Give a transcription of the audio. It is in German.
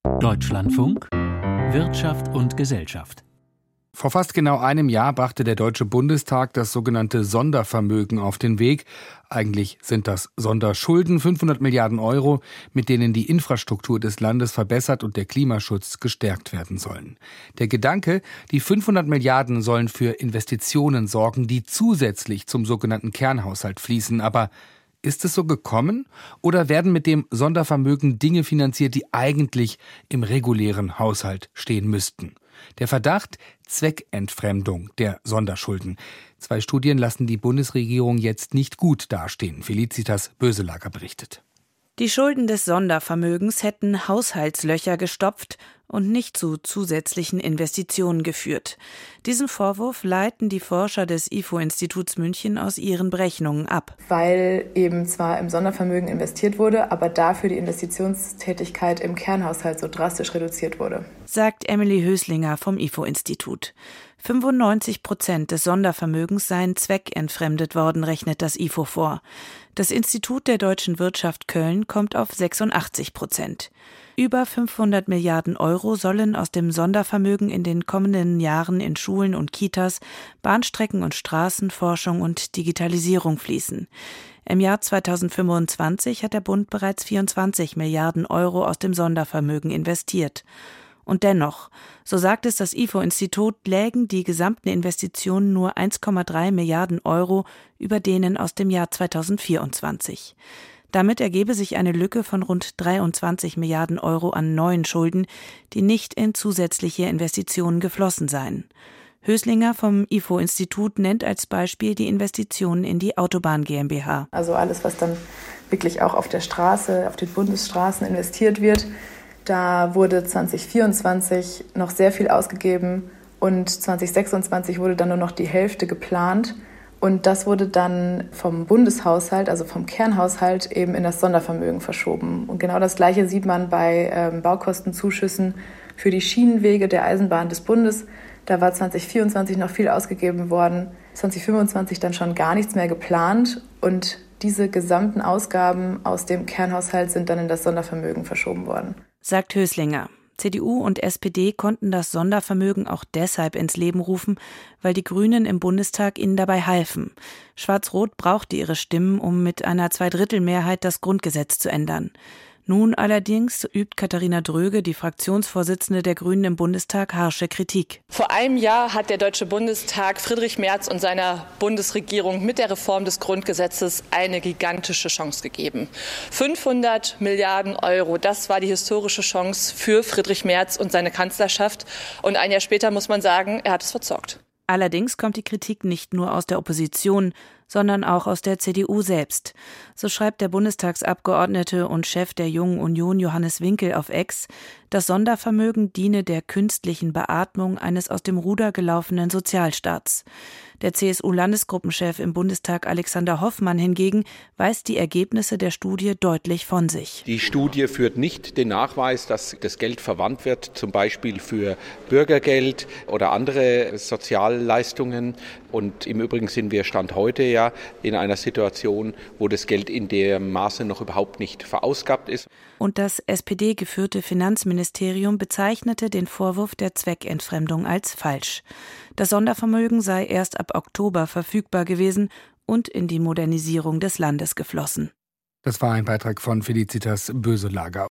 Deutschlandfunk Wirtschaft und Gesellschaft. Vor fast genau einem Jahr brachte der Deutsche Bundestag das sogenannte Sondervermögen auf den Weg. Eigentlich sind das Sonderschulden, 500 Milliarden Euro, mit denen die Infrastruktur des Landes verbessert und der Klimaschutz gestärkt werden sollen. Der Gedanke, die 500 Milliarden sollen für Investitionen sorgen, die zusätzlich zum sogenannten Kernhaushalt fließen. Aber ist es so gekommen? Oder werden mit dem Sondervermögen Dinge finanziert, die eigentlich im regulären Haushalt stehen müssten? Der Verdacht: Zweckentfremdung der Sonderschulden. 2 Studien lassen die Bundesregierung jetzt nicht gut dastehen. Felicitas Böselager berichtet. Die Schulden des Sondervermögens hätten Haushaltslöcher gestopft und nicht zu zusätzlichen Investitionen geführt. Diesen Vorwurf leiten die Forscher des IFO-Instituts München aus ihren Berechnungen ab. Weil eben zwar im Sondervermögen investiert wurde, aber dafür die Investitionstätigkeit im Kernhaushalt so drastisch reduziert wurde, sagt Emily Höslinger vom IFO-Institut. 95% des Sondervermögens seien zweckentfremdet worden, rechnet das IFO vor. Das Institut der deutschen Wirtschaft Köln kommt auf 86%. Über 500 Milliarden Euro sollen aus dem Sondervermögen in den kommenden Jahren in Schulen und Kitas, Bahnstrecken und Straßen, Forschung und Digitalisierung fließen. Im Jahr 2025 hat der Bund bereits 24 Milliarden Euro aus dem Sondervermögen investiert. Und dennoch, so sagt es das IFO-Institut, lägen die gesamten Investitionen nur 1,3 Milliarden Euro über denen aus dem Jahr 2024. Damit ergebe sich eine Lücke von rund 23 Milliarden Euro an neuen Schulden, die nicht in zusätzliche Investitionen geflossen seien. Höslinger vom IFO-Institut nennt als Beispiel die Investitionen in die Autobahn GmbH. Also alles, was dann wirklich auch auf der Straße, auf den Bundesstraßen investiert wird. Da wurde 2024 noch sehr viel ausgegeben und 2026 wurde dann nur noch die Hälfte geplant. Und das wurde dann vom Bundeshaushalt, also vom Kernhaushalt, eben in das Sondervermögen verschoben. Und genau das Gleiche sieht man bei Baukostenzuschüssen für die Schienenwege der Eisenbahn des Bundes. Da war 2024 noch viel ausgegeben worden, 2025 dann schon gar nichts mehr geplant. Und diese gesamten Ausgaben aus dem Kernhaushalt sind dann in das Sondervermögen verschoben worden, sagt Höslinger. CDU und SPD konnten das Sondervermögen auch deshalb ins Leben rufen, weil die Grünen im Bundestag ihnen dabei halfen. Schwarz-Rot brauchte ihre Stimmen, um mit einer Zweidrittelmehrheit das Grundgesetz zu ändern. Nun allerdings übt Katharina Dröge, die Fraktionsvorsitzende der Grünen im Bundestag, harsche Kritik. Vor einem Jahr hat der Deutsche Bundestag Friedrich Merz und seiner Bundesregierung mit der Reform des Grundgesetzes eine gigantische Chance gegeben. 500 Milliarden Euro, das war die historische Chance für Friedrich Merz und seine Kanzlerschaft. Und ein Jahr später muss man sagen, er hat es verzockt. Allerdings kommt die Kritik nicht nur aus der Opposition, sondern auch aus der CDU selbst. So schreibt der Bundestagsabgeordnete und Chef der Jungen Union Johannes Winkel auf X, das Sondervermögen diene der künstlichen Beatmung eines aus dem Ruder gelaufenen Sozialstaats. Der CSU-Landesgruppenchef im Bundestag Alexander Hoffmann hingegen weist die Ergebnisse der Studie deutlich von sich. Die Studie führt nicht den Nachweis, dass das Geld verwandt wird, zum Beispiel für Bürgergeld oder andere Sozialleistungen. Und im Übrigen sind wir Stand heute ja in einer Situation, wo das Geld in dem Maße noch überhaupt nicht verausgabt ist. Und das SPD-geführte Finanzministerium bezeichnete den Vorwurf der Zweckentfremdung als falsch. Das Sondervermögen sei erst ab Oktober verfügbar gewesen und in die Modernisierung des Landes geflossen. Das war ein Beitrag von Felicitas Böselager.